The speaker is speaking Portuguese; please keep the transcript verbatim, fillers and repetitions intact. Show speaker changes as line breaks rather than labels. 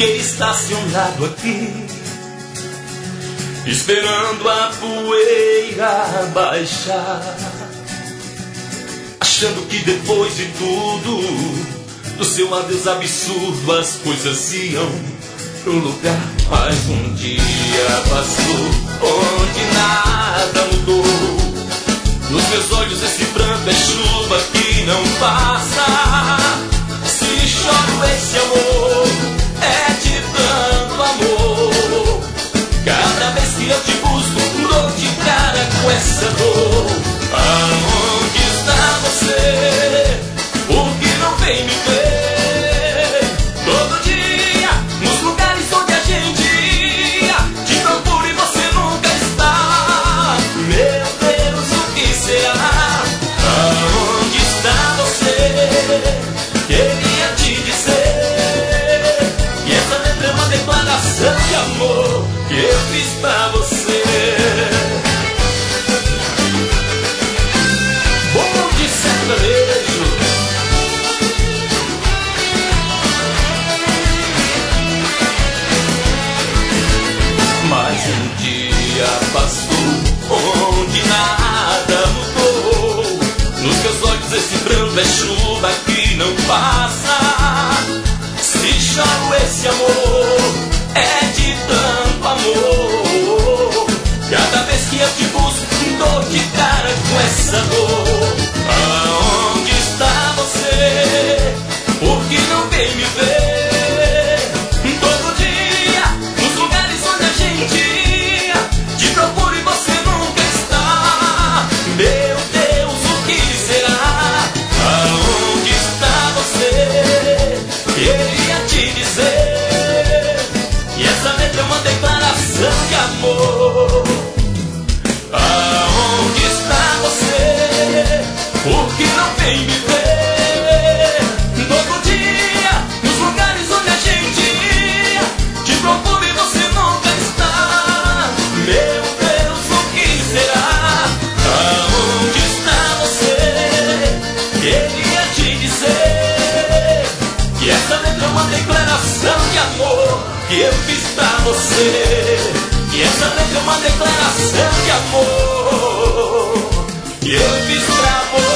fiquei estacionado aqui, esperando a poeira baixar, achando que depois de tudo, do seu adeus absurdo, as coisas iam pro lugar. Mas um dia passou, onde nada mudou. Nos meus olhos esse pranto é chuva que não passa. Se choro esse amor, é de tanto amor. Cada vez que eu te busco, dou de cara com essa dor. Aonde está você? Por que não vem me ver? Todo dia, nos lugares onde a gente ia, te procuro e você nunca está. Meu Deus, o que será? Aonde está você? Queria te dizer que essa letra é uma declaração de amor que eu fiz pra você. Bom de sertanejo. Mas um dia passou, onde nada mudou. Nos meus olhos esse pranto é chuva que não passa. Se choro esse amor, é de tanto amor. Cada vez que eu te busco, dou de cara com essa dor. Aonde está você? Por que não vem me ver? Todo dia, nos lugares onde a gente ia, te procuro e você nunca está. Meu Deus, o que será? Aonde está você? Queria te dizer que essa letra é uma declaração de amor. Aonde está você? Por que não vem me ver? Todo dia, nos lugares onde a gente ia, te procuro e você nunca está. Meu Deus, o que será? Aonde está você? Queria te dizer que essa letra é uma declaração de amor que eu fiz pra você. Que essa letra é uma declaração de amor que eu fiz pra você.